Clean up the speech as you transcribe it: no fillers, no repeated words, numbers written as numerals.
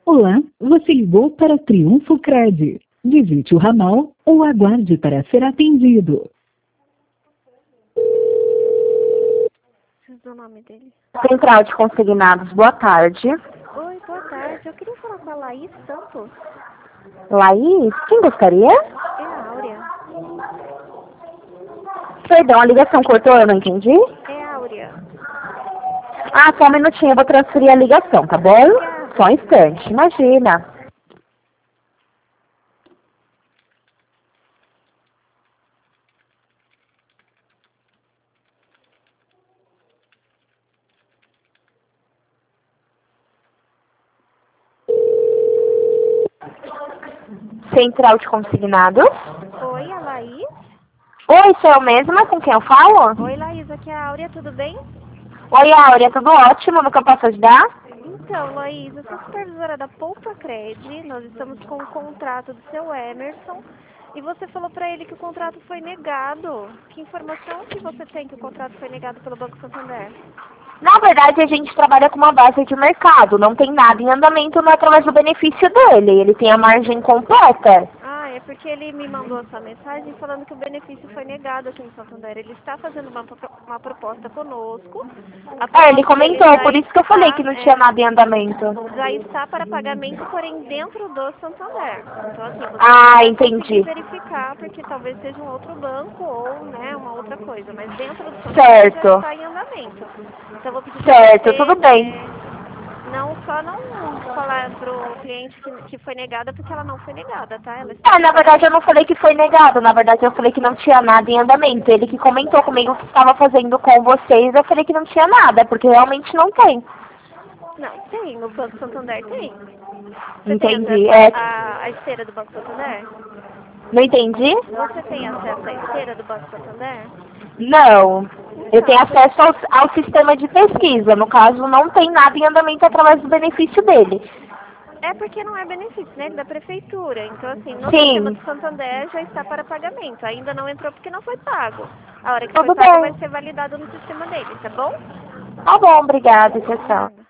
Olá, você ligou para Triunfo Cred. Visite o ramal ou aguarde para ser atendido. Preciso do nome dele. Central de Consignados, boa tarde. Oi, boa tarde. Eu queria falar com a Laís Santos. Laís, quem gostaria? É a Áurea. Perdão, a ligação cortou, eu não entendi. É a Áurea. Ah, só um minutinho, eu vou transferir a ligação, tá bom? Obrigada. Só um instante, imagina. Central de Consignados. Oi, a Laís? Oi, sou eu mesma, com quem eu falo? Oi, Laís, aqui é a Áurea, tudo bem? Oi, Áurea, tudo ótimo, no que eu posso ajudar? Então, Laís, eu sou supervisora da Poupa Cred. Nós estamos com o contrato do seu Emerson. E você falou pra ele que o contrato foi negado. Que informação que você tem que o contrato foi negado pelo Banco Santander? Na verdade, a gente trabalha com uma base de mercado, não tem nada em andamento não é através do benefício dele, ele tem a margem completa. Ah, é porque ele me mandou essa mensagem falando que o benefício foi negado aqui no Santander. Ele está fazendo uma proposta conosco. A Ele proposta dele comentou, por isso que eu falei que não tinha nada em andamento. já está para pagamento, porém dentro do Santander. Então, assim, você não Ah, vai conseguir entendi. verificar, porque talvez seja um outro banco ou, né, uma outra coisa. Mas dentro do Santander já Certo, está em andamento. Então, eu vou pedir para certo, você tudo bem. não falar pro cliente que foi negada, porque ela não foi negada, tá? Ela está para Na verdade eu pagamento. não falei que foi negado, na verdade eu falei que não tinha nada em andamento. Ele que comentou comigo que estava fazendo com vocês, eu falei que não tinha nada, porque realmente não tem. Não, tem, no Banco Santander tem. Você tem Entendi. acesso à esteira do Banco Santander? Não entendi? Você tem acesso à esteira do Banco Santander? Não. Eu tenho Então, acesso ao sistema de pesquisa. No caso, não tem nada em andamento através do benefício dele. é porque não é benefício, né? Da prefeitura. Então, assim, no sistema Sim, do Santander já está para pagamento. Ainda não entrou porque não foi pago. A hora que foi tudo pago vai bem. ser validado no sistema dele, tá bom? Tá bom, obrigada, tchau, De tchau. nada.